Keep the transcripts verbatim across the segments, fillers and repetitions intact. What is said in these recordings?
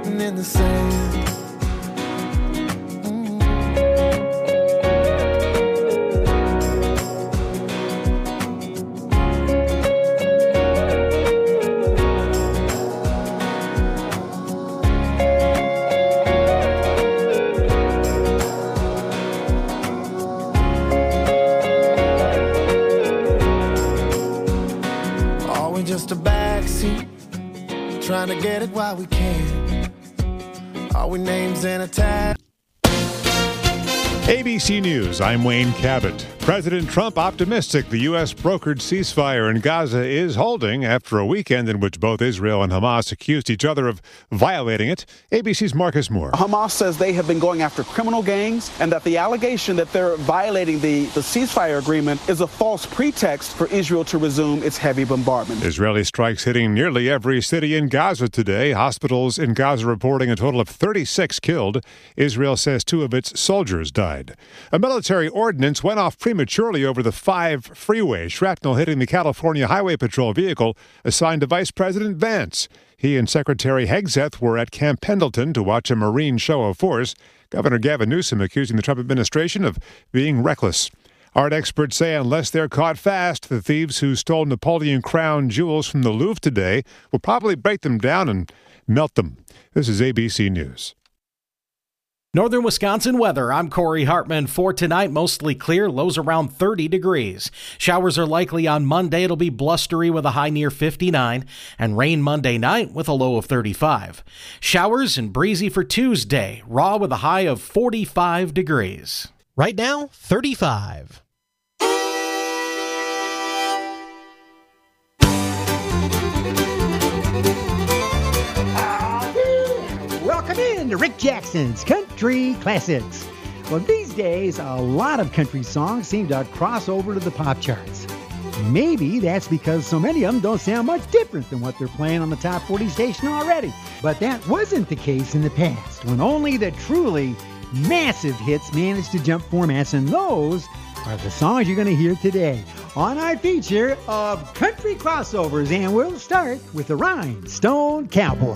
written in the sand. Just a backseat, trying to get it while we can. Are we names in a tag? A B C News, I'm Wayne Cabot. President Trump optimistic the U S brokered ceasefire in Gaza is holding after a weekend in which both Israel and Hamas accused each other of violating it. A B C's Marcus Moore. Hamas says they have been going after criminal gangs and that the allegation that they're violating the, the ceasefire agreement is a false pretext for Israel to resume its heavy bombardment. Israeli strikes hitting nearly every city in Gaza today. Hospitals in Gaza reporting a total of thirty-six killed. Israel says two of its soldiers died. A military ordinance went off prematurely over the five freeway, shrapnel hitting the California Highway Patrol vehicle assigned to Vice President Vance. He and Secretary Hegseth were at Camp Pendleton to watch a Marine show of force. Governor Gavin Newsom accusing the Trump administration of being reckless. Art experts say unless they're caught fast, the thieves who stole Napoleon crown jewels from the Louvre today will probably break them down and melt them. This is A B C News. Northern Wisconsin weather. I'm Corey Hartman. For tonight, mostly clear, lows around thirty degrees. Showers are likely on Monday. It'll be blustery with a high near fifty-nine, and rain Monday night with a low of thirty-five. Showers and breezy for Tuesday, raw with a high of forty-five degrees. Right now, thirty-five. Welcome in to Rick Jackson's Country Classics. Well, these days, a lot of country songs seem to cross over to the pop charts. Maybe that's because so many of them don't sound much different than what they're playing on the top forty station already. But that wasn't the case in the past, when only the truly massive hits managed to jump formats, and those are the songs you're going to hear today on our feature of country crossovers. And we'll start with the Rhinestone Cowboy.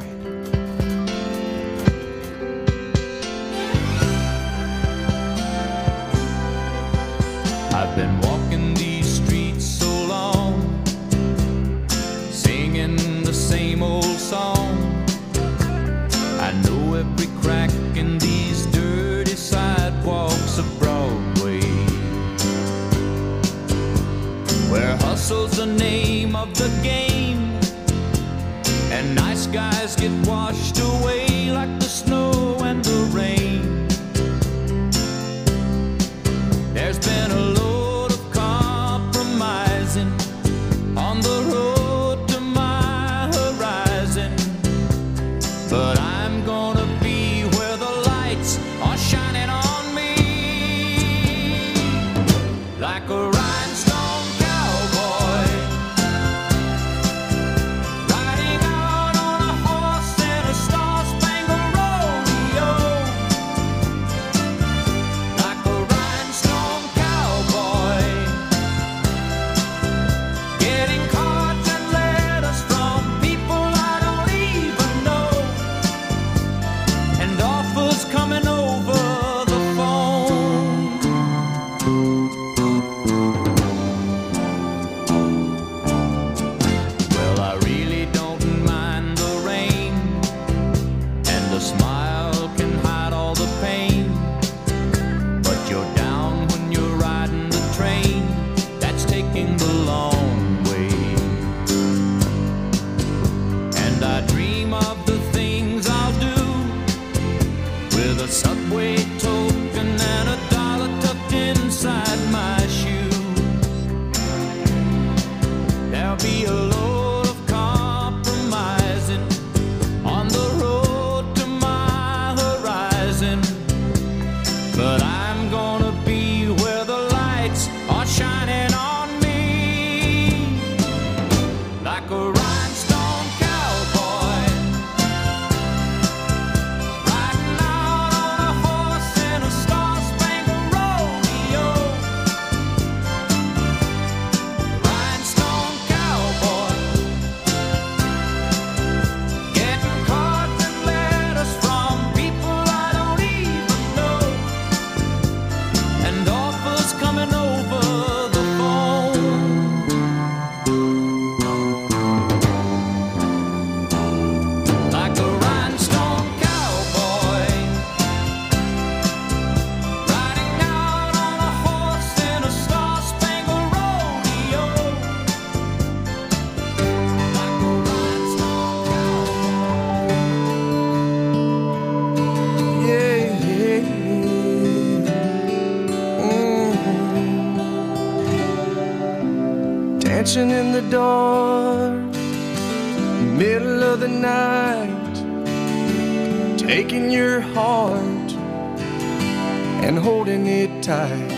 I've been walking these streets so long, singing the same old song. I know every crack in these dirty sidewalks of Broadway, where hustle's the name of the game, and nice guys get washed away like the snow and the rain. There's been a load of compromising on the road to my horizon, but I'm gonna be where the lights are shining on me, like a rhinestone cowboy, riding out on a horse in a star-spangled rodeo, like a rhinestone cowboy, getting cards and letters from people I don't even know, and offers coming over the phone. Well, I really don't mind the rain, and a smile can hide all the pain, but you're down when you're riding the train that's taking the long way. And I dream of the things I'll do with a subway token and a dollar tucked inside my shoe. There'll be a load of compromising on the road to my horizon, but I'm gonna be where the lights are shining on me, like a rhinestone cowboy, riding out on a horse in the dark, middle of the night, taking your heart and holding it tight.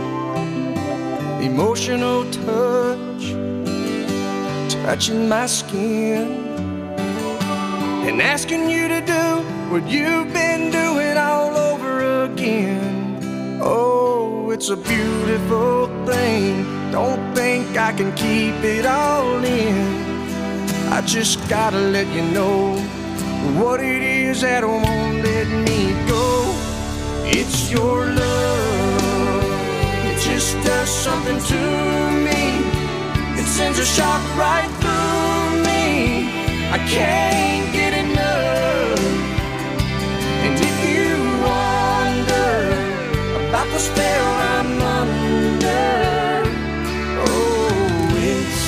Emotional touch, touching my skin, and asking you to do what you've been doing all over again. Oh, it's a beautiful thing. Don't think I can keep it all in. I just gotta let you know what it is that won't let me go. It's your love. It just does something to me. It sends a shock right through me. I can't get enough. And if you wonder about the spell I'm under, oh, it's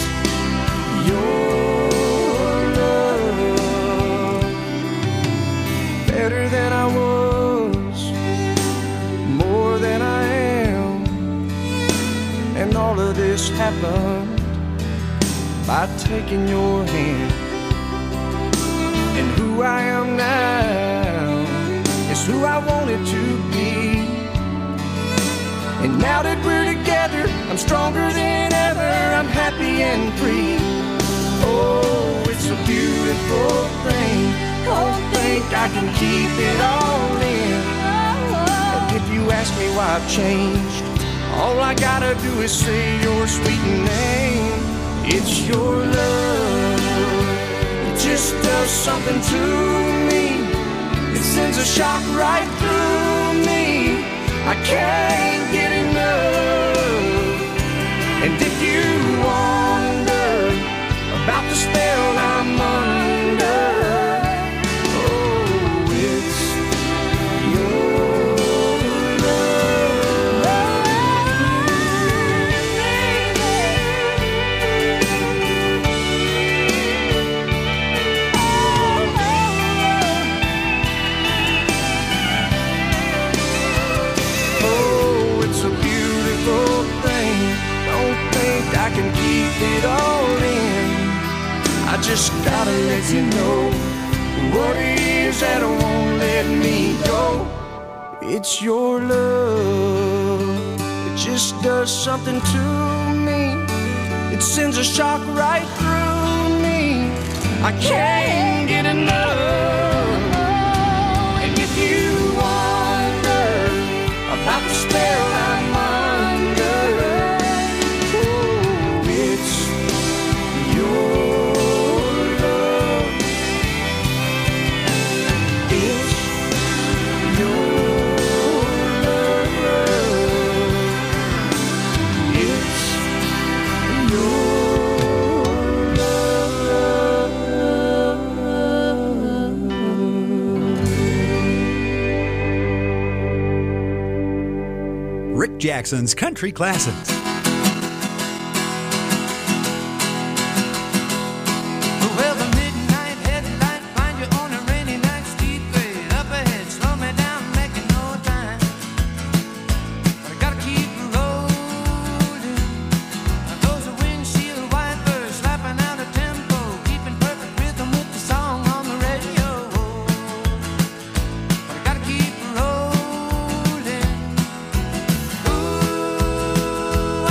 your love. Better than I was, more than I am, and all of this happened by taking your hand. And who I am now is who I wanted to be. And now that we're together, I'm stronger than ever. I'm happy and free. Oh, it's a beautiful thing. Don't think I can keep it all in. And if you ask me why I've changed, all I gotta do is say your sweet name. It's your love. It just does something to me. It sends a shock right through me. I can't get enough. And if you wonder about the spell I'm under, oh, it's your I can keep it all in. I just gotta let you know what it is that won't let me go. It's your love. It just does something to me. It sends a shock right through me. I can't get enough. And if you wonder about the spell I'm under, Rick Jackson's Country Classics. Ooh,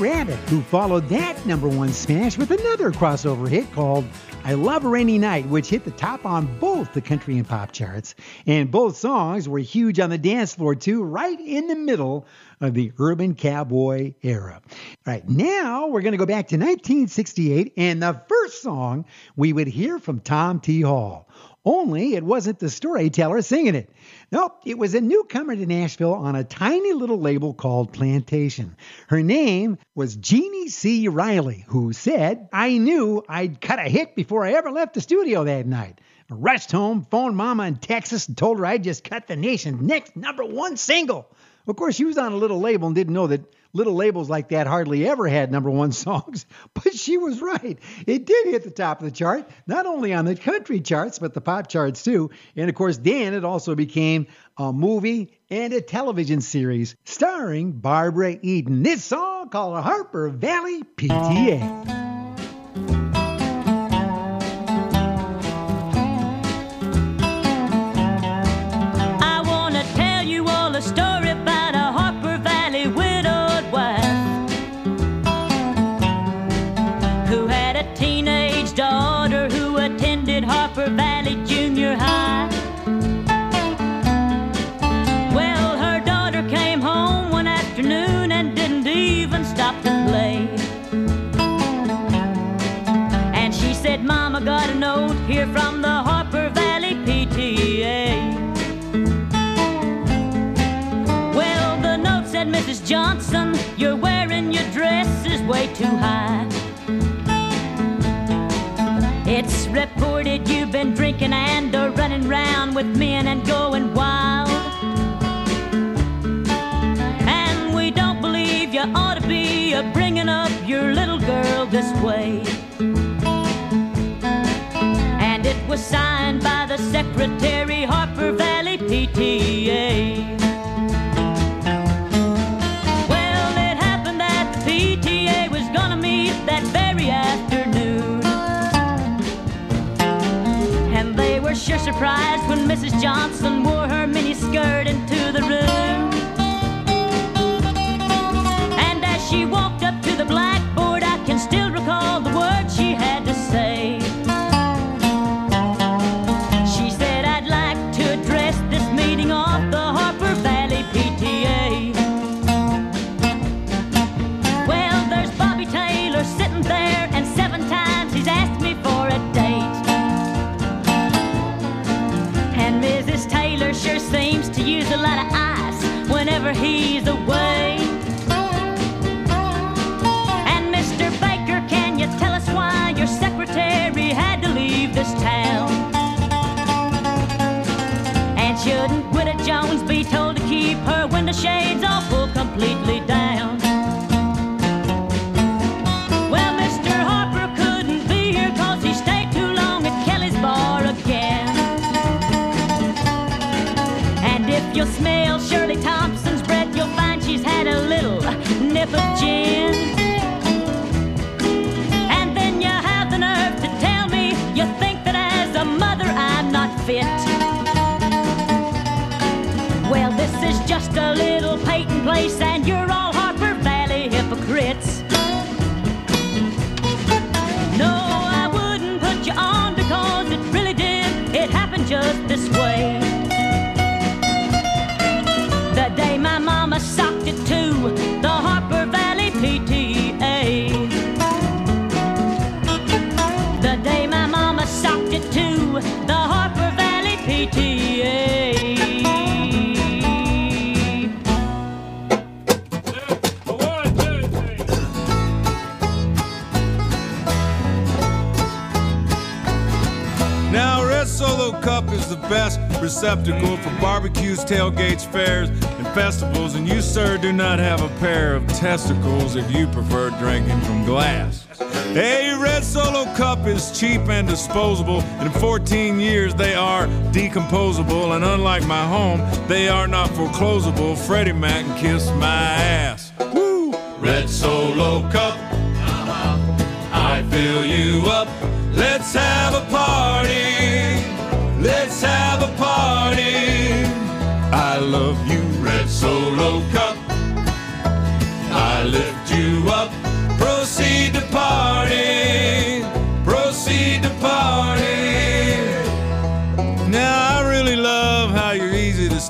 Rabbit, who followed that number one smash with another crossover hit called I Love a Rainy Night, which hit the top on both the country and pop charts. And both songs were huge on the dance floor, too, right in the middle of the urban cowboy era. All right, now we're going to go back to nineteen sixty-eight, and the first song we would hear from Tom T. Hall. Only it wasn't the storyteller singing it. Nope, it was a newcomer to Nashville on a tiny little label called Plantation. Her name was Jeannie C. Riley, who said, I knew I'd cut a hit before I ever left the studio that night. I rushed home, phoned Mama in Texas, and told her I'd just cut the nation's next number one single. Of course, she was on a little label and didn't know that little labels like that hardly ever had number one songs. But she was right. It did hit the top of the chart, not only on the country charts, but the pop charts too. And of course, then it also became a movie and a television series starring Barbara Eden. This song called Harper Valley P T A. Harper Valley Junior High. Well, her daughter came home one afternoon and didn't even stop to play. And she said, Mama got a note here from the Harper Valley P T A. Well, the note said, Missus Johnson, you're wearing your dress is way too high. It's reported you've been drinking and are running round with men and going wild. And we don't believe you ought to be a bringing up your little girl this way. And it was signed by the secretary, Harper Valley P T A. Well, it happened that the P T A was gonna meet that very afternoon. And they were sure surprised when Missus Johnson wore her mini skirt into the room. And as she walked up to the blackboard, I can still recall the words she had to say. She said, I'd like to address this meeting of the Harper Valley P T A. Well, there's Bobby Taylor sitting there, and seven times he's asked me for a date. And Missus Taylor sure seems to use a lot of ice whenever he's away. And Mister Baker, can you tell us why your secretary had to leave this town? And shouldn't Gwida Jones be told to keep her window shades all pulled completely down? Well, Mister Harper couldn't be here cause he stayed too long at Kelly's bar again. And if you'll smell Shirley Thompson's breath, you'll find she's had a little nip of gin. And then you have the nerve to tell me you think that as a mother I'm not fit. Well, this is just a little Peyton place, and you're all Harper Valley hypocrites. No, I wouldn't put you on because it really did. It happened just this way. The day my mama socked it to the Harper Valley P T A. The day my mama socked it to the Harper Valley P T A. Now, Red Solo Cup is the best receptacle for barbecues, tailgates, fairs, and festivals, and you, sir, do not have a pair of testicles if you prefer drinking from glass. A Red Solo Cup is cheap and disposable, and in fourteen years they are decomposable, and unlike my home, they are not foreclosable. Freddie Mac can kiss my ass. Woo! Red Solo Cup, I fill you up. Let's have a party. Let's have a party. I love you, Red Solo Cup. I lift you up.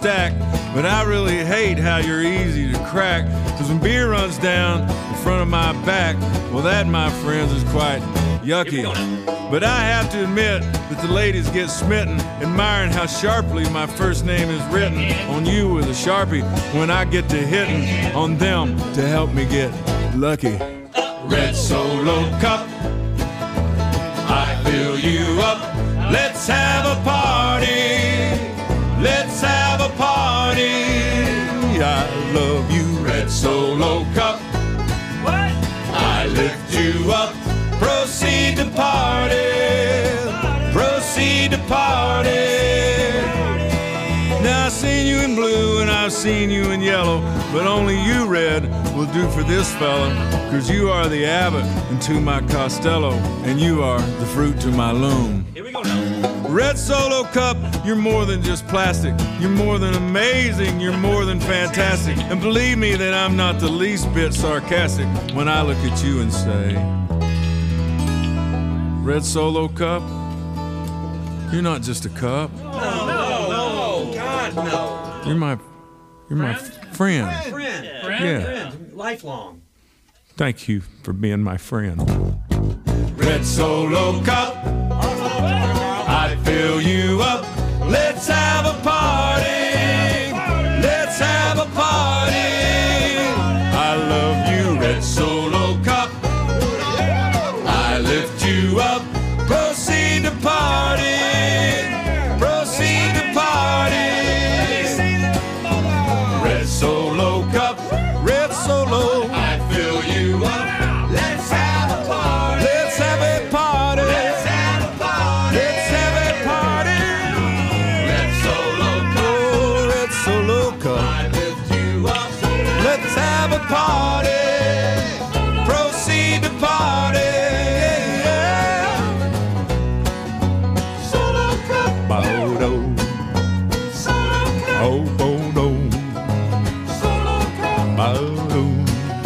stack, but I really hate how you're easy to crack. Cause when beer runs down in front of my back, well that, my friends, is quite yucky. But I have to admit that the ladies get smitten, admiring how sharply my first name is written on you with a Sharpie when I get to hitting on them to help me get lucky. Red Solo Cup, I fill you up. Let's have a party. Let's have a party. I love you, Red Solo Cup. What? I lift you up. Proceed to party. Proceed to party. Now I've seen you in blue and I've seen you in yellow, but only you, Red, will do for this fella. Cause you are the Abbott into my Costello, and you are the fruit to my loom. Here we go now. Red Solo Cup, you're more than just plastic. You're more than amazing. You're more than fantastic. And believe me that I'm not the least bit sarcastic when I look at you and say, Red Solo Cup, you're not just a cup. No, no, no, God, no. You're my, you're my friend. Friend, friend, friend, Yeah. friend. Lifelong. Thank you for being my friend. Red Solo Cup, I fill you up. Let's have a party. Let's have a party. I love you, Red Solo Cup. I lift you up. Proceed to party. Proceed to party. Red Solo Cup. Red Solo. I fill you up. Let's have a party. Let's have a party. Let's have a party. Let's have a party. Red Solo Cup. Oh, Red Solo Cup. I lift you up. Let's have a party. Proceed to party. Yeah. Solo Cup. Bo-do. Solo Cup. Oh, bo-do. Solo Cup. Bo-do.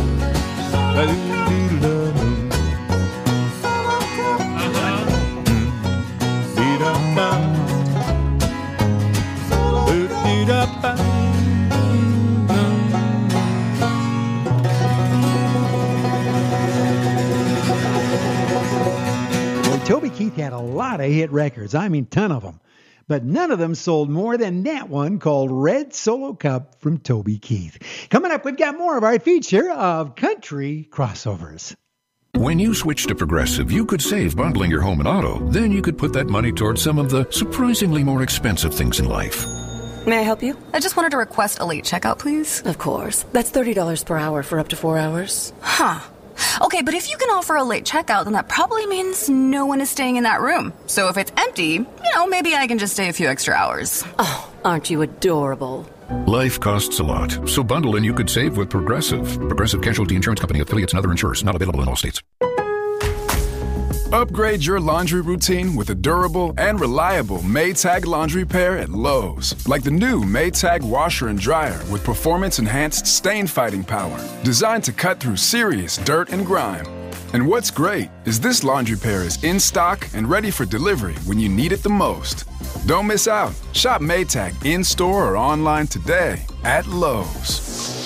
Well, Toby Keith had a lot of hit records. I mean, ton of them. But none of them sold more than that one called Red Solo Cup from Toby Keith. Coming up, we've got more of our feature of country crossovers. When you switch to Progressive, you could save bundling your home and auto. Then you could put that money towards some of the surprisingly more expensive things in life. May I help you? I just wanted to request a late checkout, please. Of course. That's thirty dollars per hour for up to four hours. Huh. Okay, but if you can offer a late checkout, then that probably means no one is staying in that room. So if it's empty, you know, maybe I can just stay a few extra hours. Oh, aren't you adorable? Life costs a lot, so bundle and you could save with Progressive. Progressive Casualty Insurance Company, affiliates, and other insurers. Not available in all states. Upgrade your laundry routine with a durable and reliable Maytag laundry pair at Lowe's. Like the new Maytag washer and dryer with performance-enhanced stain-fighting power. Designed to cut through serious dirt and grime. And what's great is this laundry pair is in stock and ready for delivery when you need it the most. Don't miss out. Shop Maytag in-store or online today at Lowe's.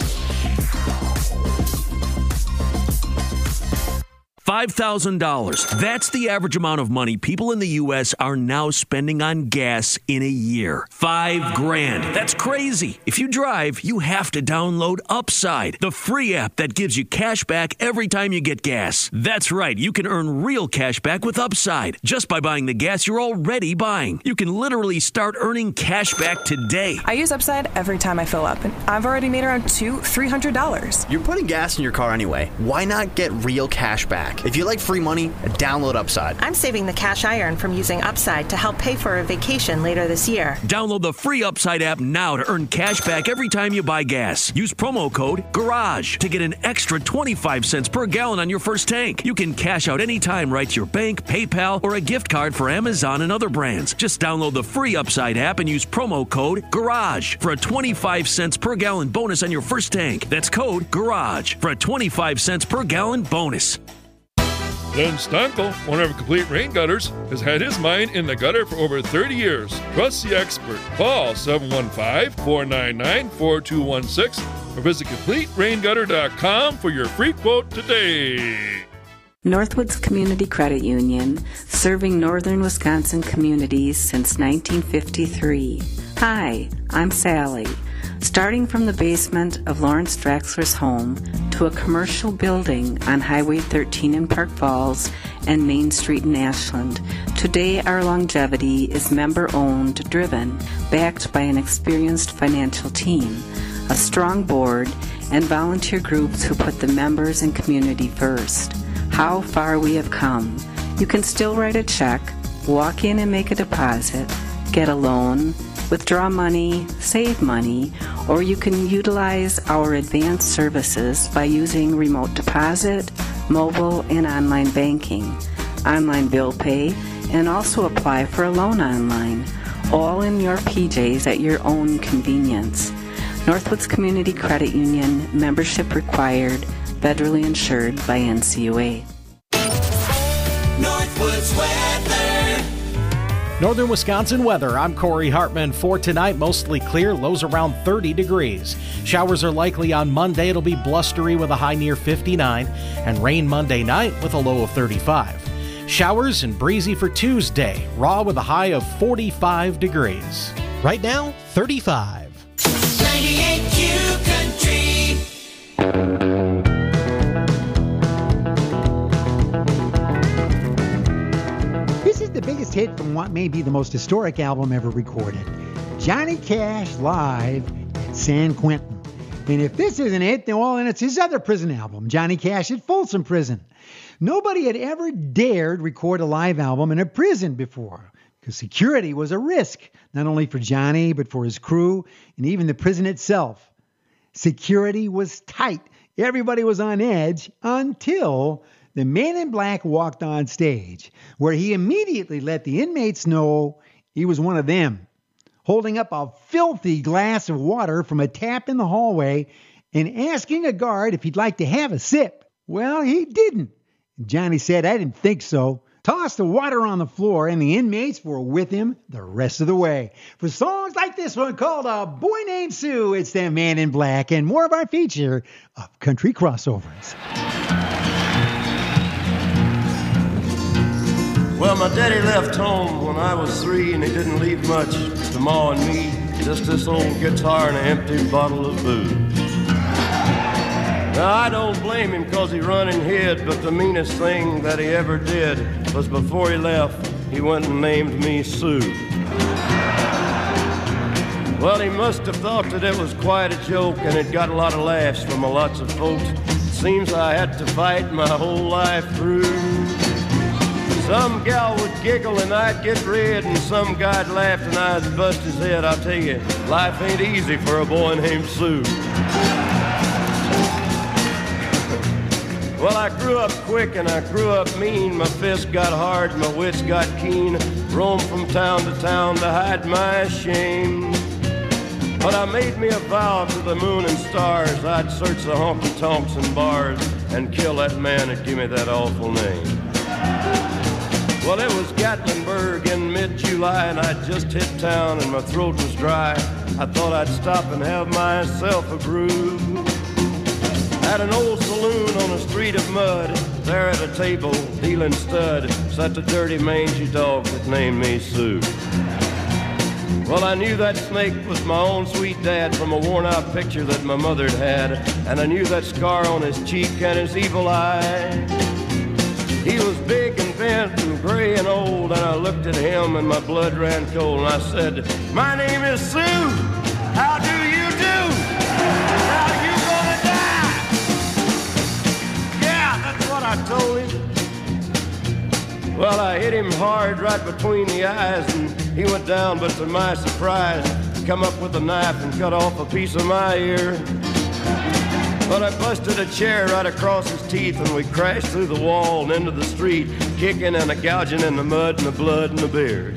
five thousand dollars. That's the average amount of money people in the U S are now spending on gas in a year. Five grand. That's crazy. If you drive, you have to download Upside, the free app that gives you cash back every time you get gas. That's right. You can earn real cash back with Upside just by buying the gas you're already buying. You can literally start earning cash back today. I use Upside every time I fill up, and I've already made around two, three hundred dollars. You're putting gas in your car anyway. Why not get real cash back? If you like free money, download Upside. I'm saving the cash I earn from using Upside to help pay for a vacation later this year. Download the free Upside app now to earn cash back every time you buy gas. Use promo code GARAGE to get an extra twenty-five cents per gallon on your first tank. You can cash out anytime right to your bank, PayPal, or a gift card for Amazon and other brands. Just download the free Upside app and use promo code GARAGE for a twenty-five cents per gallon bonus on your first tank. That's code GARAGE for a twenty-five cents per gallon bonus. Glenn Stankel, owner of Complete Rain Gutters, has had his mine in the gutter for over thirty years. Trust the expert. Call seven one five, four nine nine, four two one six or visit complete rain gutter dot com for your free quote today. Northwoods Community Credit Union, serving northern Wisconsin communities since nineteen fifty-three. Hi, I'm Sally. Starting from the basement of Lawrence Draxler's home to a commercial building on Highway thirteen in Park Falls and Main Street in Ashland, today our longevity is member-owned, driven, backed by an experienced financial team, a strong board, and volunteer groups who put the members and community first. How far we have come. You can still write a check, walk in and make a deposit, get a loan, withdraw money, save money, or you can utilize our advanced services by using remote deposit, mobile, and online banking, online bill pay, and also apply for a loan online, all in your P Js at your own convenience. Northwoods Community Credit Union, membership required, federally insured by N C U A. Northwoods weather. Northern Wisconsin weather. I'm Corey Hartman. For tonight, mostly clear, lows around thirty degrees. Showers are likely on Monday. It'll be blustery with a high near fifty-nine, and rain Monday night with a low of thirty-five. Showers and breezy for Tuesday, raw with a high of forty-five degrees. Right now, thirty-five. ninety-eight Q Country. The biggest hit from what may be the most historic album ever recorded, Johnny Cash live at San Quentin. And if this isn't it, then well, then it's his other prison album, Johnny Cash at Folsom Prison. Nobody had ever dared record a live album in a prison before, because security was a risk, not only for Johnny, but for his crew and even the prison itself. Security was tight. Everybody was on edge until the Man in Black walked on stage, where he immediately let the inmates know he was one of them, holding up a filthy glass of water from a tap in the hallway and asking a guard if he'd like to have a sip. Well, he didn't. Johnny said, "I didn't think so." Tossed the water on the floor, and the inmates were with him the rest of the way. For songs like this one called A Boy Named Sue, it's the Man in Black, and more of our feature of country crossovers. Well, my daddy left home when I was three, and he didn't leave much to Ma and me, just this old guitar and an empty bottle of booze. Now, I don't blame him because he run and hid, but the meanest thing that he ever did was before he left, he went and named me Sue. Well, he must have thought that it was quite a joke, and it got a lot of laughs from lots of folks. Seems I had to fight my whole life through. Some gal would giggle and I'd get red, and some guy'd laugh and I'd bust his head. I'll tell you, life ain't easy for a boy named Sue. Well, I grew up quick and I grew up mean. My fists got hard, my wits got keen. Roamed from town to town to hide my shame. But I made me a vow to the moon and stars, I'd search the honky-tonks and bars and kill that man that gave me that awful name. Well, it was Gatlinburg in mid-July, and I'd just hit town and my throat was dry. I thought I'd stop and have myself a brew. At an old saloon on a street of mud, there at a table, dealing stud, sat the dirty mangy dog that named me Sue. Well, I knew that snake was my own sweet dad from a worn-out picture that my mother'd had, and I knew that scar on his cheek and his evil eye. He was big and bent and gray and old, and I looked at him and my blood ran cold, and I said, "My name is Sue. How do you do? How you gonna die?" Yeah, that's what I told him. Well, I hit him hard right between the eyes, and he went down, but to my surprise, come up with a knife and cut off a piece of my ear. But I busted a chair right across his teeth, and we crashed through the wall and into the street, kicking and a gouging in the mud and the blood and the beer.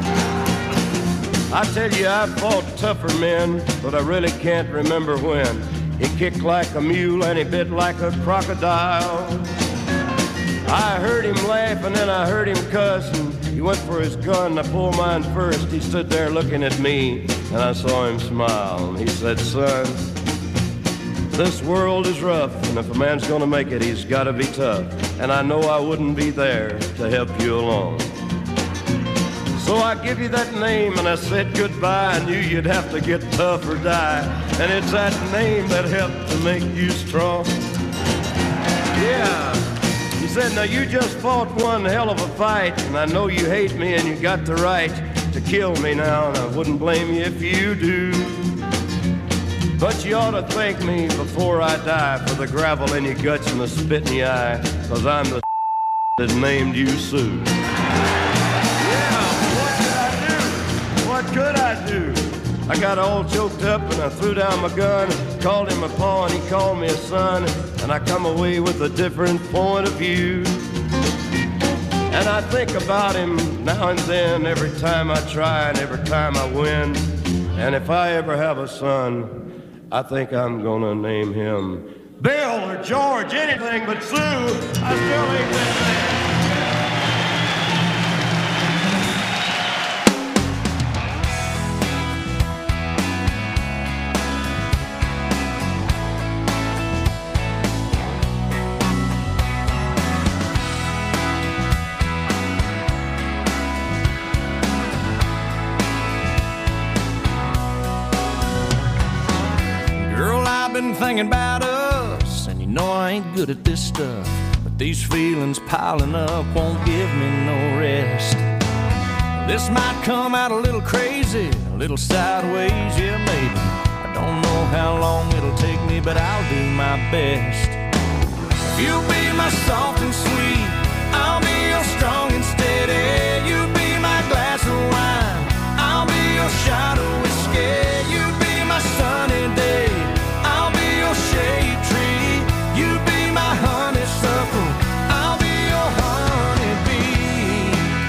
I tell you, I've fought tougher men, but I really can't remember when. He kicked like a mule and he bit like a crocodile. I heard him laugh and then I heard him cuss, and he went for his gun. I pulled mine first. He stood there looking at me, and I saw him smile. And he said, son, this world is rough, and if a man's gonna make it, he's gotta be tough. And I know I wouldn't be there to help you along. So I give you that name and I said goodbye. I knew you'd have to get tough or die. And it's that name that helped to make you strong. Yeah. He said, now you just fought one hell of a fight, and I know you hate me and you got the right to kill me now, and I wouldn't blame you if you do. But you ought to thank me before I die for the gravel in your guts and the spit in your eye, cause I'm the that named you Sue. What could I do? I got all choked up and I threw down my gun, called him a paw and he called me a son, and I come away with a different point of view. And I think about him now and then, every time I try and every time I win. And if I ever have a son, I think I'm gonna name him Bill or George, anything but Sue. I still ain't that man. Thinking about us, and you know I ain't good at this stuff, but these feelings piling up won't give me no rest. This might come out a little crazy, a little sideways, yeah maybe. I don't know how long it'll take me, but I'll do my best. If you'll be my soft and sweet, I'll be your strong and steady. You be my glass of wine, I'll be your shot of whiskey. You be my sunny day, shade tree, you be my honeysuckle, I'll be your honeybee.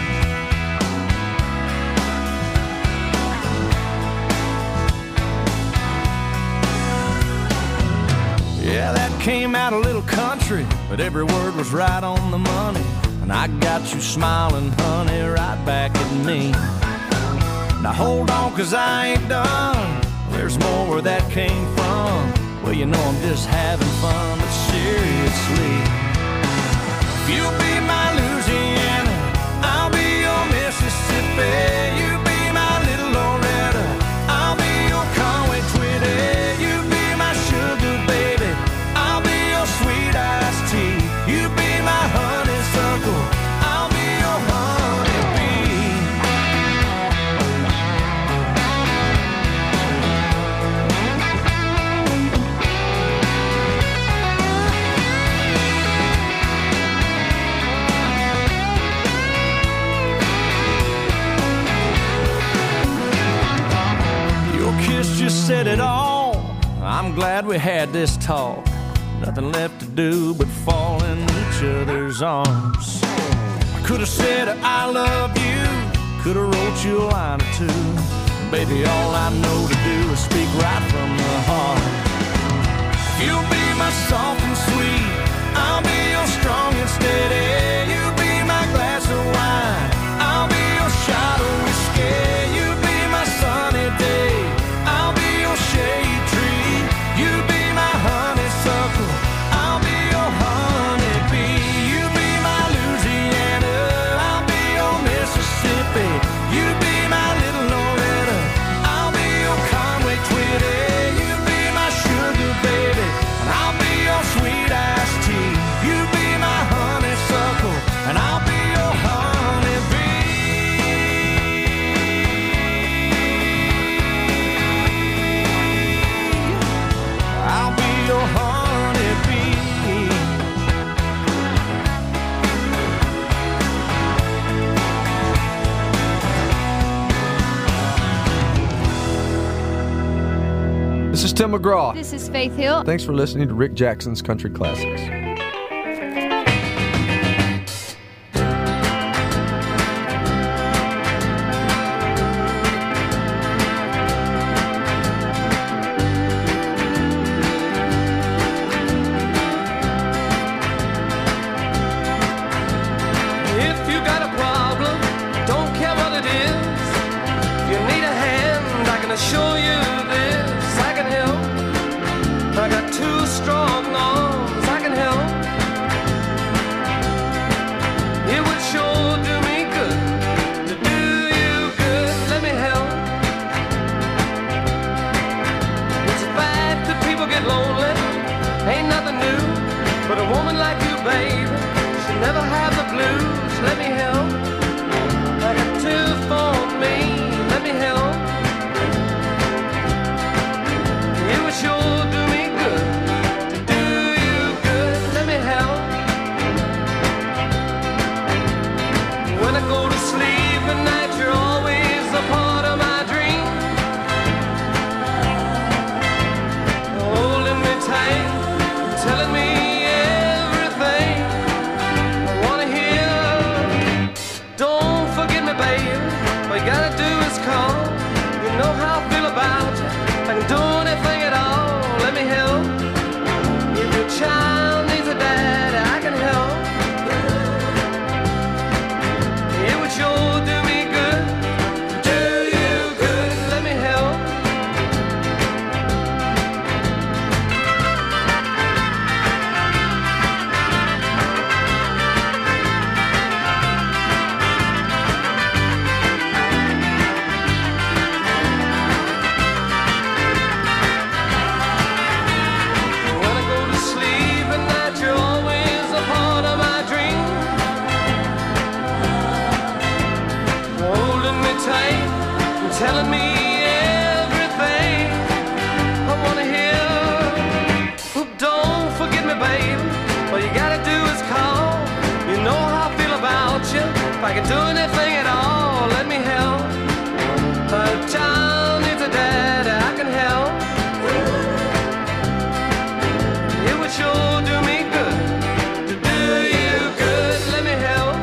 Yeah, that came out a little country, but every word was right on the money. And I got you smiling, honey, right back at me. Now hold on, cause I ain't done, there's more where that came from. Well, you know I'm just having fun, but seriously, if you'll be my Louisiana, I'll be your Mississippi. You be my little Loretta, I'll be your Conway Twitty. You be my sugar baby, I'll be your sweet iced tea. You be my honeysuckle, I'll be your honeybee. Just said it all. I'm glad we had this talk. Nothing left to do but fall in each other's arms. I could have said I love you, could have wrote you a line or two. Baby, all I know to do is speak right from the heart. You'll be my soft and sweet, I'll be your strong and steady. You be my glass of wine, I'll be your shot of whiskey. You be my sunny day, shade tree, you be my honeysuckle, I'll be your honeybee. You be my Louisiana, I'll be your Mississippi. You be my little Loretta, I'll be your Conway Twitty. You be my sugar baby, and I'll be your sweet iced tea. You be my honeysuckle, and I'll be your honeybee. This is Tim McGraw. This is Faith Hill. Thanks for listening to Rick Jackson's Country Classics. two strong arms I can help. It would sure do me good to do you good. Let me help. It's a fact that people get lonely, ain't nothing new. But a woman like you, babe, should never have the blues. Let me help. Like a two for me. Let me help. It would sure do me good to do you good. Let me help. When I go to sleep at night, you're always a part of my dream. Holding me tight, telling me everything I wanna hear. Don't forget me, babe. All you gotta do is call. You know how I feel about you. I can do anything at all. Let me help. If your child needs a dad, I can help. It would sure do me good. Do you good. Let me help. When I go to sleep at night, you're always a part of my dream. Holding me tight and telling me everything I wanna hear. Oh, don't forget me, babe. All you gotta do is call. You know how I feel about you. If I can do anything at all, let me help. A child needs a dad, I can help. It would sure do me good to do you good. Let me help.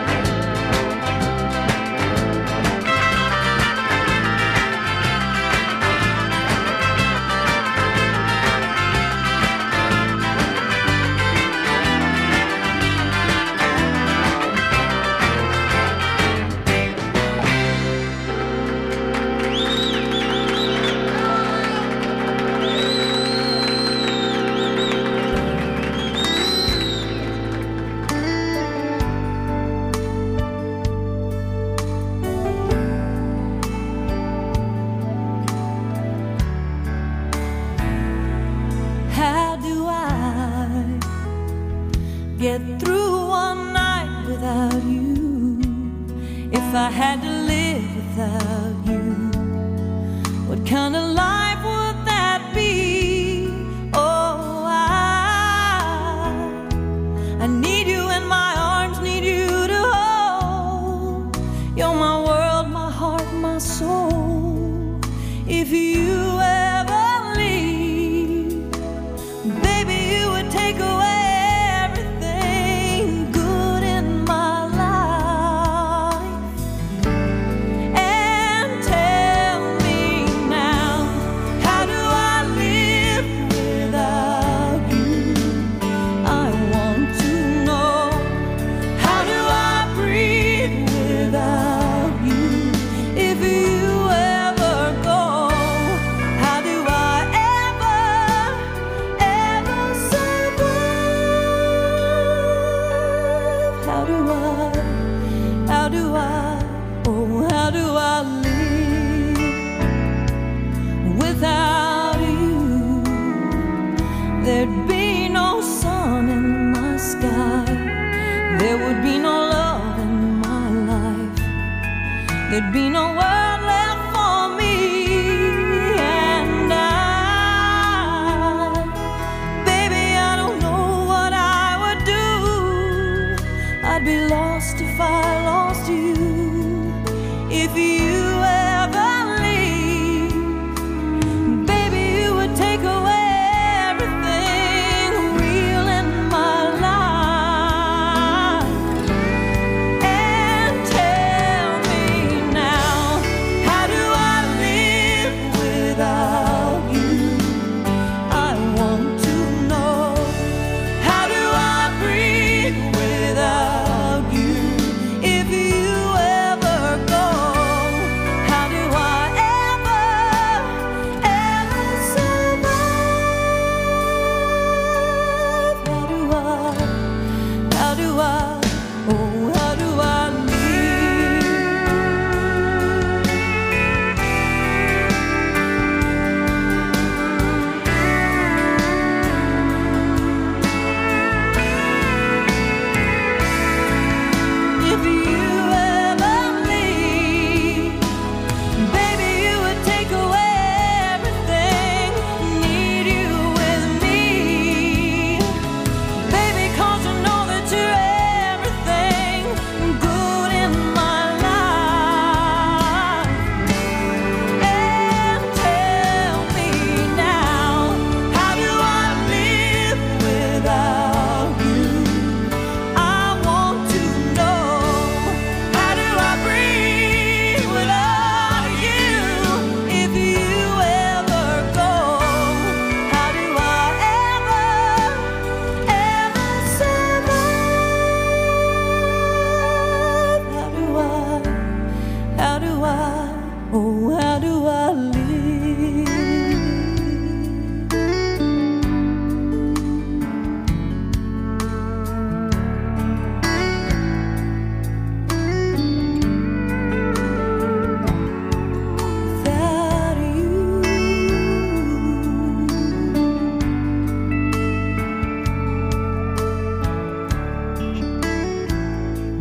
How do I get through one night without you? If I had to live without you, what kind of life would that be? Oh, I, I need you in my arms, need you to hold. You're my world, my heart, my soul. If you ever leave, baby, you would take away everything good in my life. And tell me now, how do I live without you? I want to know. How do I breathe without you? If you ever go, how do I ever, ever survive? How do I, how do I, oh, how do I live without you? There'd be no sun in my sky. There would be no love in my life. There'd be no world left for me. And I, baby, I don't know what I would do. I'd be lost if I lost you. If you ever leave, baby, you would take away everything real in my life. And tell me now,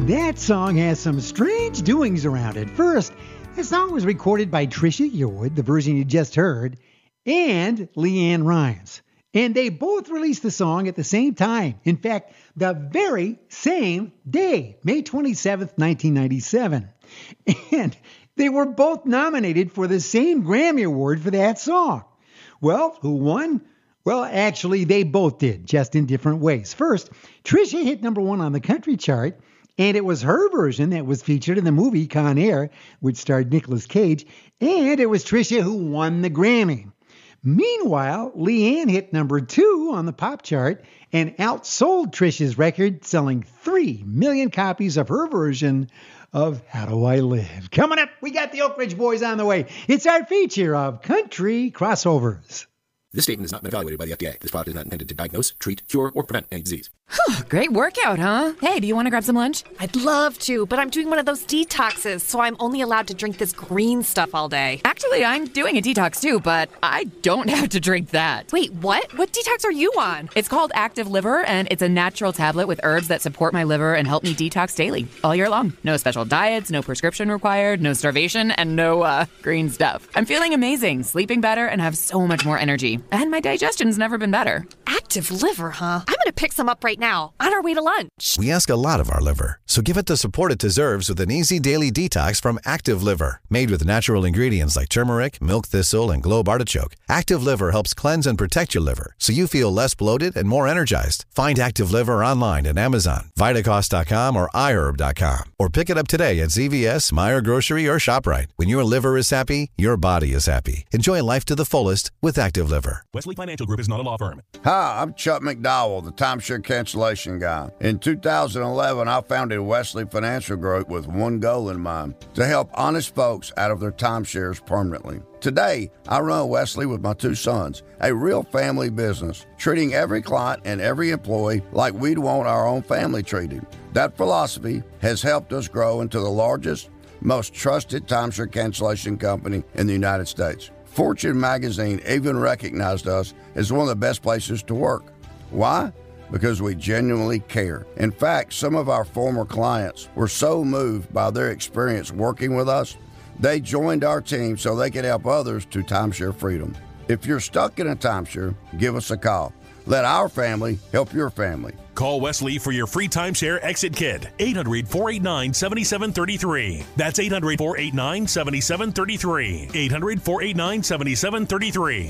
That song has some strange doings around it. First, the song was recorded by Trisha Yearwood, the version you just heard, and Leanne Rimes. And they both released the song at the same time. In fact, the very same day, May twenty-seventh, nineteen ninety-seven. And they were both nominated for the same Grammy Award for that song. Well, who won? Well, actually, they both did, just in different ways. First, Trisha hit number one on the country chart, and it was her version that was featured in the movie Con Air, which starred Nicolas Cage, and it was Trisha who won the Grammy. Meanwhile, Leanne hit number two on the pop chart and outsold Trisha's record, selling three million copies of her version of How Do I Live. Coming up, we got the Oak Ridge Boys on the way. It's our feature of Country Crossovers. This statement has not been evaluated by the F D A. This product is not intended to diagnose, treat, cure, or prevent any disease. Great workout, huh? Hey, do you want to grab some lunch? I'd love to, but I'm doing one of those detoxes, so I'm only allowed to drink this green stuff all day. Actually, I'm doing a detox too, but I don't have to drink that. Wait, what? What detox are you on? It's called Active Liver, and it's a natural tablet with herbs that support my liver and help me detox daily, all year long. No special diets, no prescription required, no starvation, and no, uh, green stuff. I'm feeling amazing, sleeping better, and have so much more energy. And my digestion's never been better. Active Liver, huh? I'm gonna pick some up right now, on our way to lunch. We ask a lot of our liver, so give it the support it deserves with an easy daily detox from Active Liver. Made with natural ingredients like turmeric, milk thistle, and globe artichoke, Active Liver helps cleanse and protect your liver so you feel less bloated and more energized. Find Active Liver online at Amazon, Vitacost dot com, or i herb dot com. Or pick it up today at Z V S, Meijer Grocery, or ShopRite. When your liver is happy, your body is happy. Enjoy life to the fullest with Active Liver. Wesley Financial Group is not a law firm. Hi, I'm Chuck McDowell, the timeshare cancellation guy. In two thousand eleven, I founded Wesley Financial Group with one goal in mind, to help honest folks out of their timeshares permanently. Today, I run Wesley with my two sons, a real family business, treating every client and every employee like we'd want our own family treated. That philosophy has helped us grow into the largest, most trusted timeshare cancellation company in the United States. Fortune magazine even recognized us as one of the best places to work. Why? Because we genuinely care. In fact, some of our former clients were so moved by their experience working with us, they joined our team so they could help others to timeshare freedom. If you're stuck in a timeshare, give us a call. Let our family help your family. Call Wesley for your free timeshare exit kit. eight hundred, four eight nine, seven seven three three. That's eight hundred, four eight nine, seven seven three three. eight hundred, four eight nine, seven seven three three.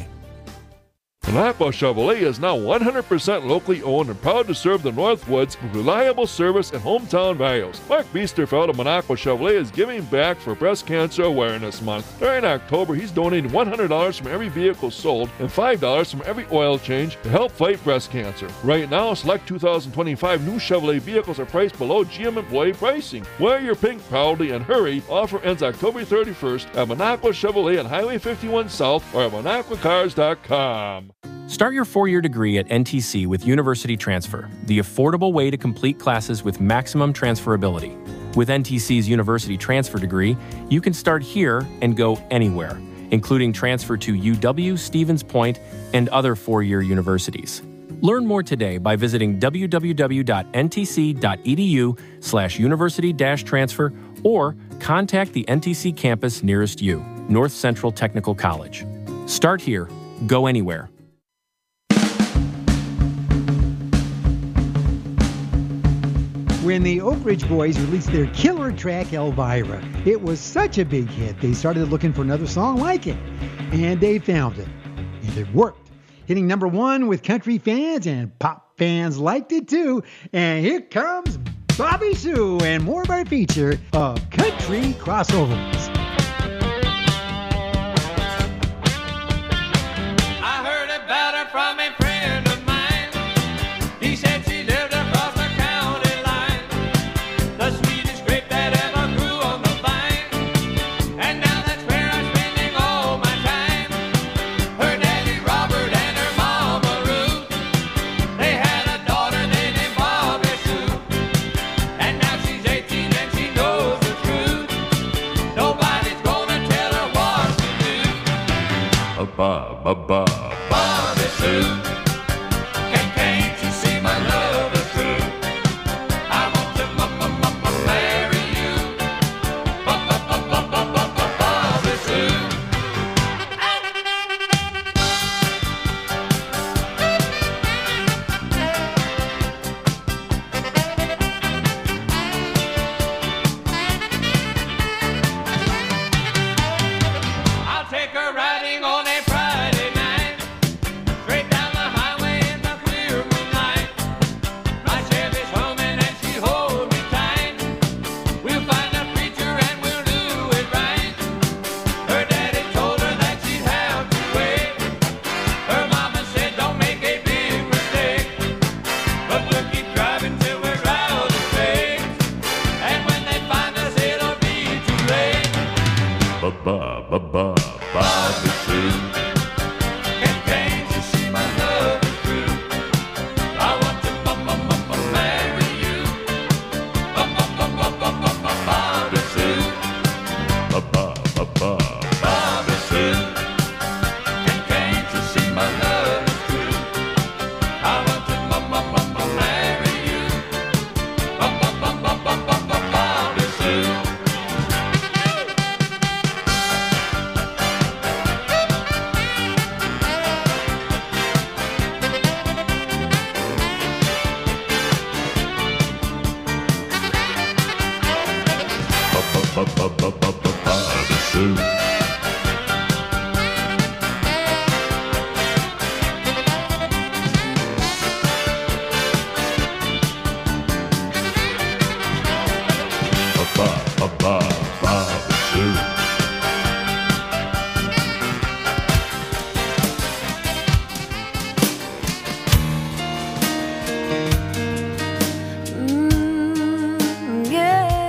Minocqua Chevrolet is now one hundred percent locally owned and proud to serve the Northwoods with reliable service and hometown values. Mark Biesterfeld of Minocqua Chevrolet is giving back for Breast Cancer Awareness Month. During October, he's donating one hundred dollars from every vehicle sold and five dollars from every oil change to help fight breast cancer. Right now, select two thousand twenty-five new Chevrolet vehicles are priced below G M employee pricing. Wear your pink proudly and hurry. Offer ends October thirty-first at Minocqua Chevrolet on Highway fifty-one South or at Minocqua Cars dot com. Start your four-year degree at N T C with University Transfer, the affordable way to complete classes with maximum transferability. With N T C's University Transfer degree, you can start here and go anywhere, including transfer to U W, Stevens Point, and other four-year universities. Learn more today by visiting w w w dot n t c dot e d u slash university dash transfer or contact the N T C campus nearest you, North Central Technical College. Start here, go anywhere. When the Oak Ridge Boys released their killer track, Elvira, it was such a big hit, they started looking for another song like it. And they found it. And it worked. Hitting number one with country fans, and pop fans liked it too. And here comes Bobby Sue and more of our feature of Country Crossovers. I heard about her from a friend of mine. He said she lived across the county line, the sweetest grape that ever grew on the vine. And now that's where I'm spending all my time. Her daddy Robert and her mama Ruth, they had a daughter they named Bobby Sue. And now she's eighteen and she knows the truth. Nobody's gonna tell her what to do. A ba ba ba. Bobby Sue, can, can't you see my love is true? I want to m- m- m- Bobby Sue. Mm, yeah.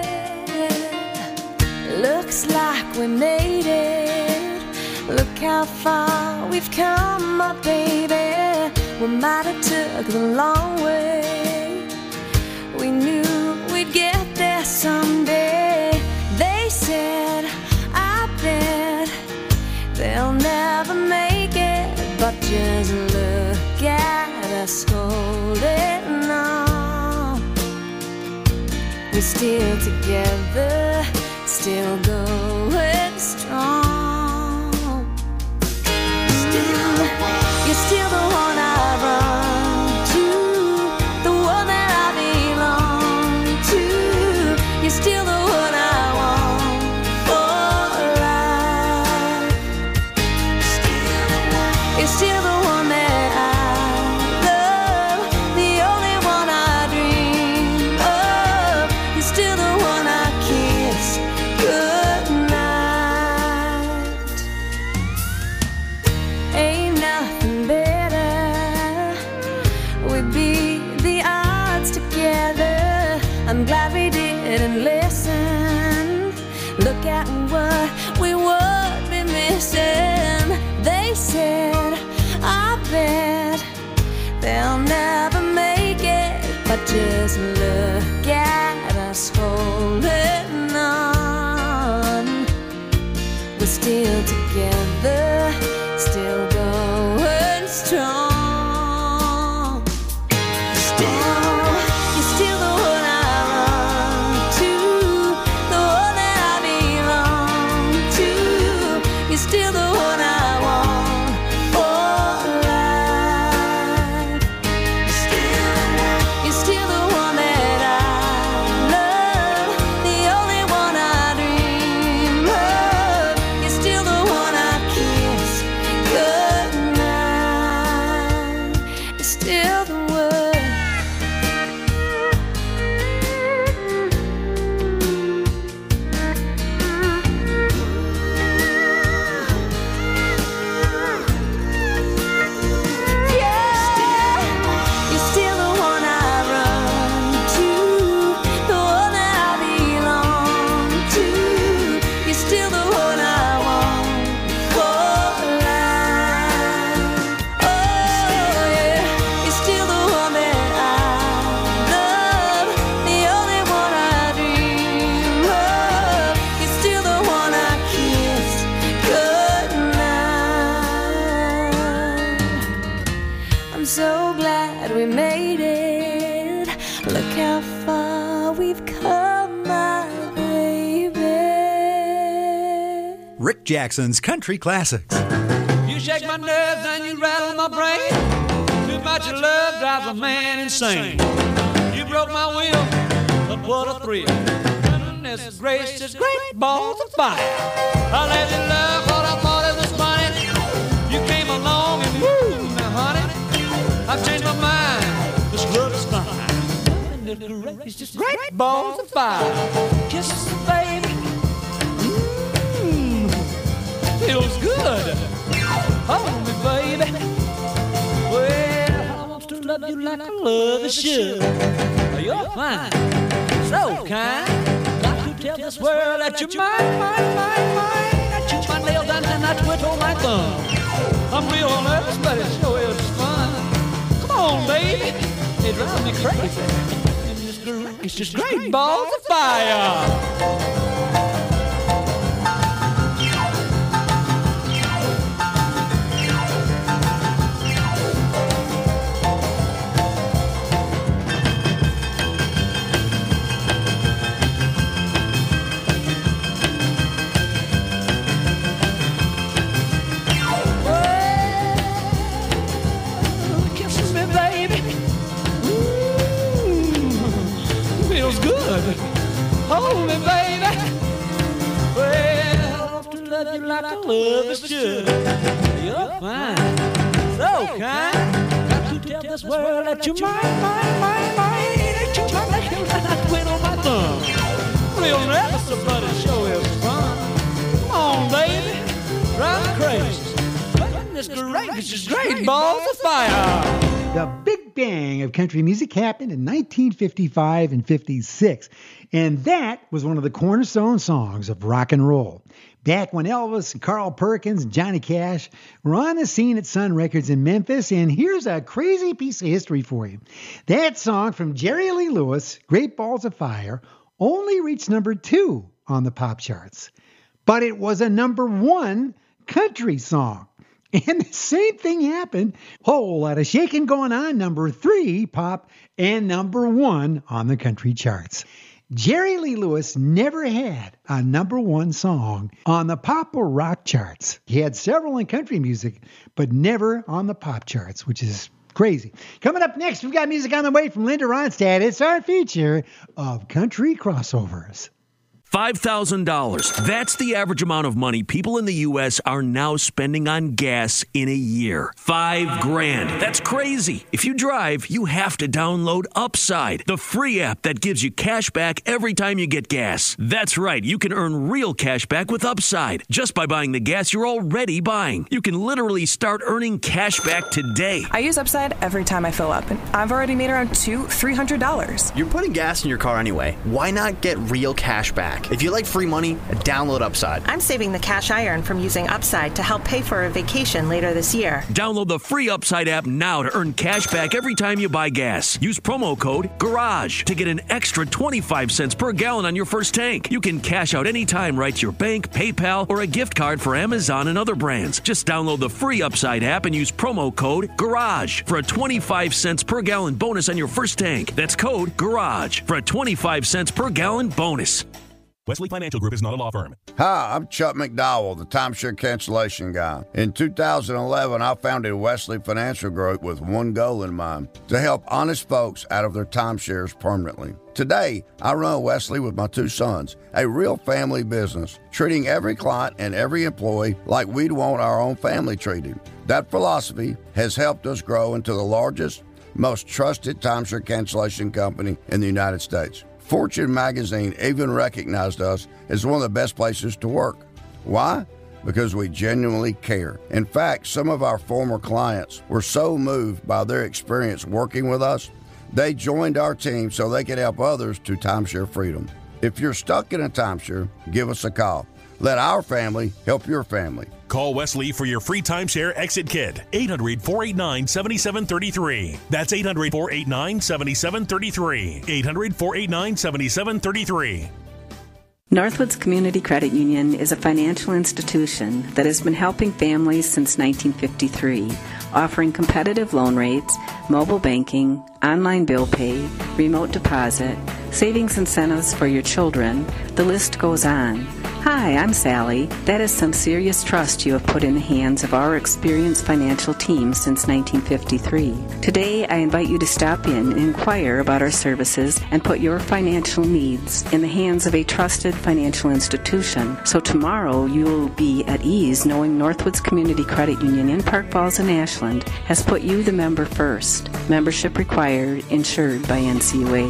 Looks like we made it. Look how far we've come, my baby. We might have took the long way. We knew we'd get there someday. They said, I bet they'll never make it, but just look at us holding on. We're still together, still going strong. Still, you're still the one I run to, the one that I belong to. You're still the one I want for life. You're still the one that I love, the only one I dream of. You're still the one I kiss goodnight. Ain't nothing better. We beat the odds together. I'm glad we didn't listen. Look at what we would be missing. They said, I bet they'll never make it, but just look at us holding on. We're still together, still going strong. Still, you're still the one I run to, the one that I belong to. You're still the one I want for life. You're still the one that I love, the only one I dream of. You're still the one I kiss goodnight. You're still the one. You're still the one I run to, the one that I belong to. You're still the one I want for life. Oh yeah, you're still the one that I love, the only one I dream of. You're still the one I kiss goodnight. I'm so glad we made it. Look how far we've come, my baby. Rick Jackson's Country Classics. You shake my nerves and you rattle my brain. Too much of love drives a man insane. You broke my will, but what a thrill. Goodness gracious, great balls of fire. I let you love what I thought it was funny. You came along and woo, now honey, I've changed my mind. This love is fine. Goodness gracious, great balls of fire. Kisses, baby. Mmm, feels good. Hold me, baby. Well, I want to love you like I love you should. You're fine, so kind. Got to tell this world that you're mine, mine, mine, mine. I chew my nails and then I twiddle my thumb. I'm real nervous, but it sure is fun. Come on, baby, it drives me crazy. And this girl, it's just great balls of fire. Kisses me, baby. Ooh, feels good. Hold me, baby. love you like I love a should. You're fine, so kind. Got to tell this world that you're mine, mine, mine, mine. That you're mine like you like went on my thumb. We'll never somebody show us fun. Come on, baby, drive me crazy. Goodness gracious, great balls of fire. The Big Bang of country music happened in nineteen fifty-five and fifty-six, and that was one of the cornerstone songs of rock and roll. Back when Elvis and Carl Perkins and Johnny Cash were on the scene at Sun Records in Memphis, and here's a crazy piece of history for you. That song from Jerry Lee Lewis, Great Balls of Fire, only reached number two on the pop charts. But it was a number one country song. And the same thing happened. Whole lot of shaking going on. Number three pop and number one on the country charts. Jerry Lee Lewis never had a number one song on the pop or rock charts. He had several in country music, but never on the pop charts, which is crazy. Coming up next, we've got music on the way from Linda Ronstadt. It's our feature of country crossovers. five thousand dollars. That's the average amount of money people in the U S are now spending on gas in a year. Five grand. That's crazy. If you drive, you have to download Upside, the free app that gives you cash back every time you get gas. That's right. You can earn real cash back with Upside just by buying the gas you're already buying. You can literally start earning cash back today. I use Upside every time I fill up, and I've already made around two, three hundred dollars. You're putting gas in your car anyway. Why not get real cash back? If you like free money, download Upside. I'm saving the cash I earn from using Upside to help pay for a vacation later this year. Download the free Upside app now to earn cash back every time you buy gas. Use promo code GARAGE to get an extra twenty-five cents per gallon on your first tank. You can cash out anytime right to your bank, PayPal, or a gift card for Amazon and other brands. Just download the free Upside app and use promo code GARAGE for a twenty-five cents per gallon bonus on your first tank. That's code GARAGE for a twenty-five cents per gallon bonus. Wesley Financial Group is not a law firm. Hi, I'm Chuck McDowell, the timeshare cancellation guy. In two thousand eleven, I founded Wesley Financial Group with one goal in mind, to help honest folks out of their timeshares permanently. Today, I run Wesley with my two sons, a real family business, treating every client and every employee like we'd want our own family treated. That philosophy has helped us grow into the largest, most trusted timeshare cancellation company in the United States. Fortune magazine even recognized us as one of the best places to work. Why? Because we genuinely care. In fact, some of our former clients were so moved by their experience working with us, they joined our team so they could help others to timeshare freedom. If you're stuck in a timeshare, give us a call. Let our family help your family. Call Wesley for your free timeshare exit kit. eight hundred, four eight nine, seven seven three three. That's eight hundred, four eight nine, seven seven three three. eight hundred, four eight nine, seven seven three three. Northwoods Community Credit Union is a financial institution that has been helping families since nineteen fifty-three, offering competitive loan rates, mobile banking, online bill pay, remote deposit, savings incentives for your children. The list goes on. Hi, I'm Sally. That is some serious trust you have put in the hands of our experienced financial team since nineteen fifty-three. Today, I invite you to stop in and inquire about our services and put your financial needs in the hands of a trusted financial institution. So tomorrow, you will be at ease knowing Northwoods Community Credit Union in Park Falls and Ashland has put you, the member, first. Membership required, insured by N C U A.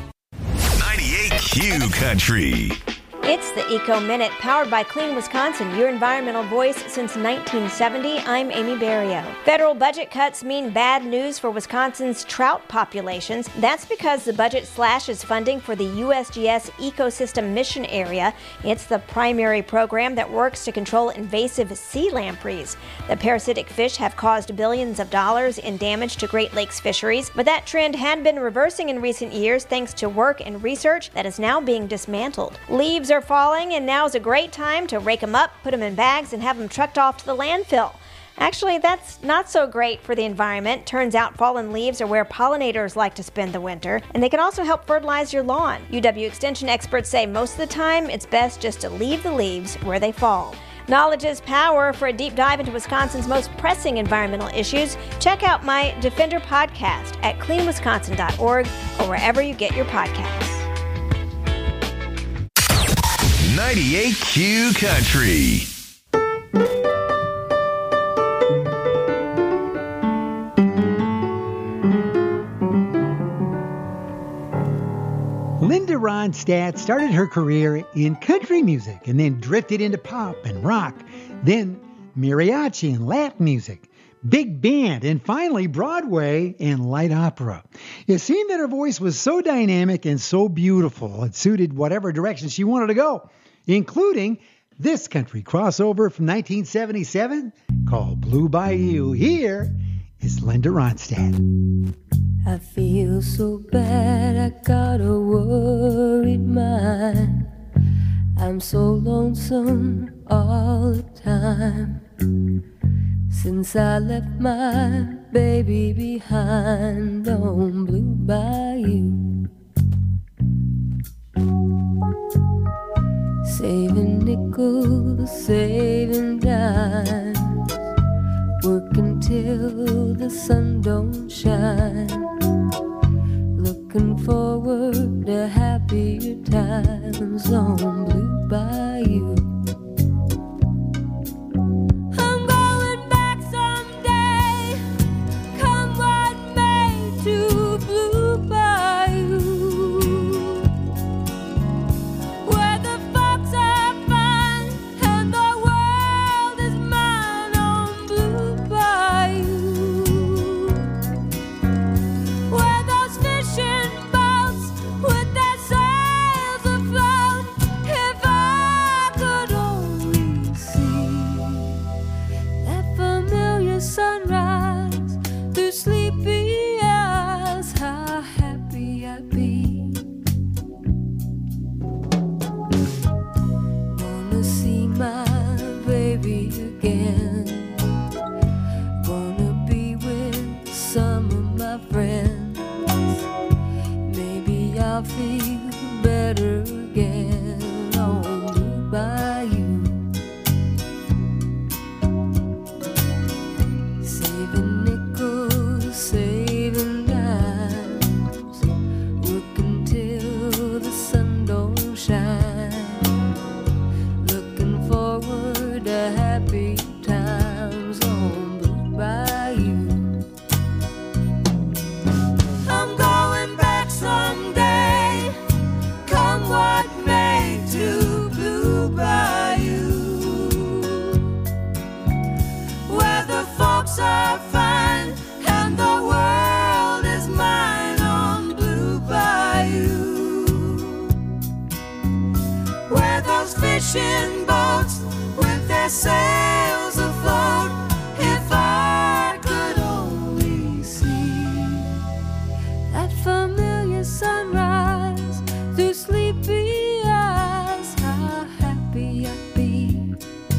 ninety-eight Q Country. It's the Eco Minute, powered by Clean Wisconsin, your environmental voice since nineteen seventy. I'm Amy Barrio. Federal budget cuts mean bad news for Wisconsin's trout populations. That's because the budget slashes funding for the U S G S Ecosystem Mission Area. It's the primary program that works to control invasive sea lampreys. The parasitic fish have caused billions of dollars in damage to Great Lakes fisheries, but that trend had been reversing in recent years thanks to work and research that is now being dismantled. Leaves are falling, and now is a great time to rake them up, put them in bags, and have them trucked off to the landfill. Actually, that's not so great for the environment. Turns out fallen leaves are where pollinators like to spend the winter, and they can also help fertilize your lawn. U W Extension experts say most of the time it's best just to leave the leaves where they fall. Knowledge is power. For a deep dive into Wisconsin's most pressing environmental issues, check out my Defender podcast at clean wisconsin dot org or wherever you get your podcasts. ninety-eight Q Country. Linda Ronstadt started her career in country music and then drifted into pop and rock, then mariachi and Latin music, big band, and finally Broadway and light opera. It seemed that her voice was so dynamic and so beautiful, it suited whatever direction she wanted to go, including this country crossover from nineteen seventy-seven called Blue Bayou. Here is Linda Ronstadt. I feel so bad, I got a worried mind. I'm so lonesome all the time. Since I left my baby behind on Blue Bayou. Saving nickels, saving dimes, working till the sun don't shine, looking forward to happier times on Blue Bayou. I'm going back someday, come what may, to Blue Bayou, where the folks are fine and the world is mine on Blue Bayou, where those fishing boats with their sails afloat, if I could only see that familiar sunrise through sleepy eyes, how happy I'd be. Wanna see my baby again, wanna be with some of my friends, maybe I'll feel better again on Blue Bayou. Saving nickels, saving dimes, working till the sun don't shine, looking forward to happy times on Blue Bayou. I'm going back someday, come what may, to Blue Bayou, where the folks are fine and the world is mine on Blue Bayou, where those fishing boats with their sails afloat, if I could only see that familiar sunrise through sleepy eyes, how happy I'd be.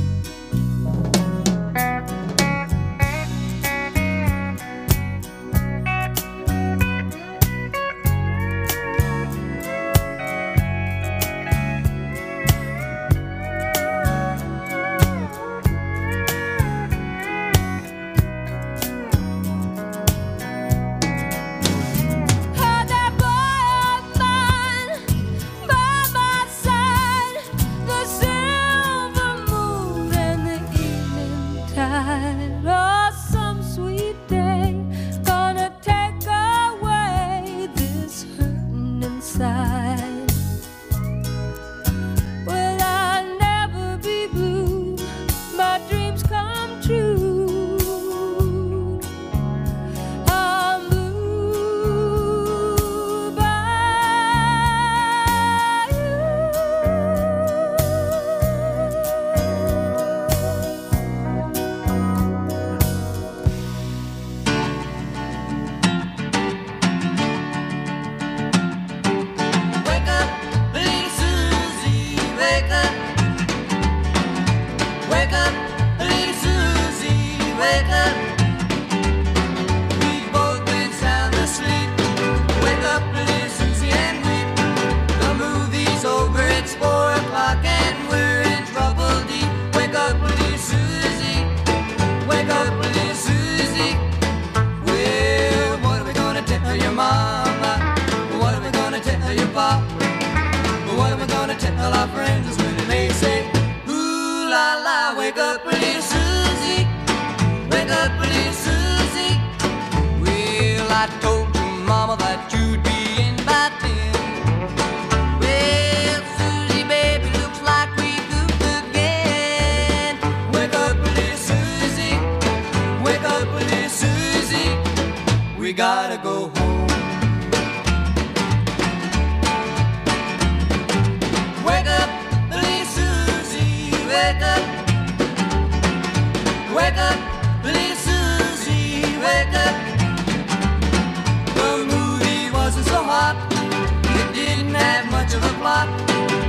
Had that boy of mine by my side, the silver moon and the evening tide. Oh, some sweet day gonna take away this hurting inside. Will I never be blue? My dreams come true. I'm blue by Wake up, little Susie, wake up. Wake up, little Susie, wake up. We've both been sound asleep. Wake up, little Susie, and weep. The movie's over, it's four o'clock, and we're in trouble deep. Wake up, little Susie, wake up, little Susie. Well, what are we gonna tell your mama? What are we gonna tell your papa? What are we gonna tell our friends when they say, ooh la la, wake up, little Susie, wake up, little Susie. Well, I told your mama that you'd be in by ten. o'clock.